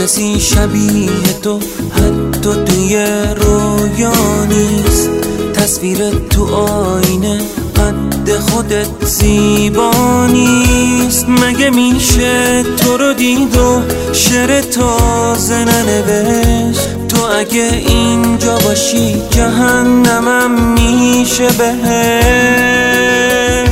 کسی شبیه تو حتی توی رویا نیست. تصویر تو آینه قد خودت زیبا نیست. مگه میشه تو رو دید و شعر تازه ننوشت؟ تو اگه اینجا باشی جهنمم میشه بهشت.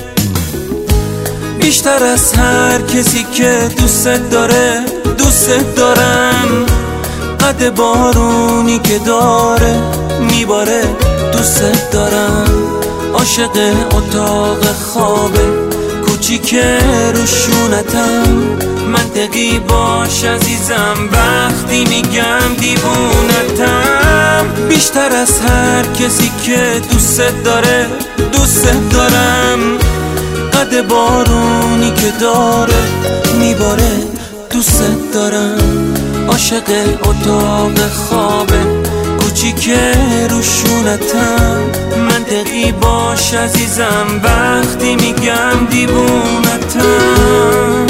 بیشتر از هر کسی که دوست داره دوست دارم. قد بارونی که داره میباره دوست دارم. عاشق اتاق خوابه کوچیک روشونتم. منطقی باش عزیزم وقتی میگم دیوونتم. بیشتر از هر کسی که دوست داره دوست دارم. قد بارونی که داره میباره دوست دارم. عاشق اتاق خوابه کوچیک روشونتم. منطقی باش عزیزم وقتی میگم دیوونتم.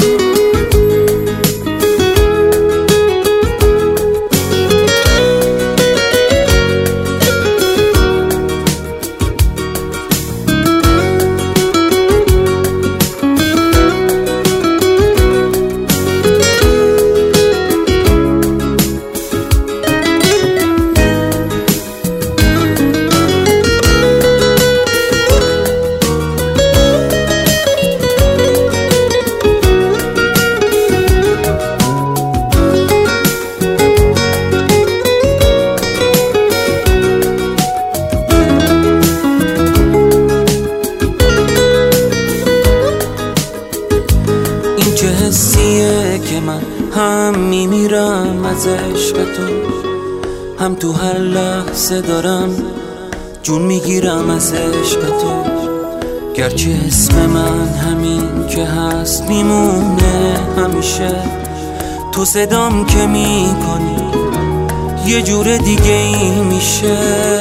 چه حسیه که من هم میمیرم از عشق تو، هم تو هر لحظه دارم جون میگیرم از عشق تو. گرچه اسم من همین که هست میمونه همیشه، تو صدام که میکنی یه جور دیگه ای میشه.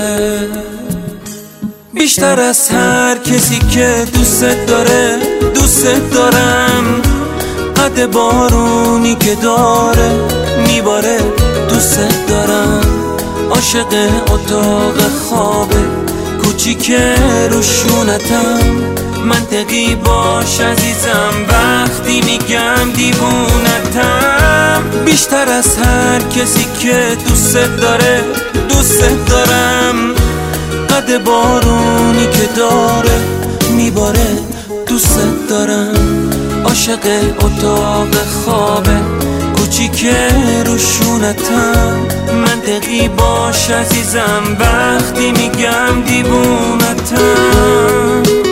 بیشتر از هر کسی که دوست داره دوست دارم. قد بارونی که داره میباره دوست دارم. عاشق اتاق خوابه کوچیک روشونتم. منطقی باش عزیزم وقتی میگم دیوونتم. بیشتر از هر کسی که دوست داره دوست دارم. قد بارونی که داره میباره دوست دارم. عاشق اتاق خوابه کوچیک روشونتم. منطقی باش عزیزم وقتی میگم دیوونتم.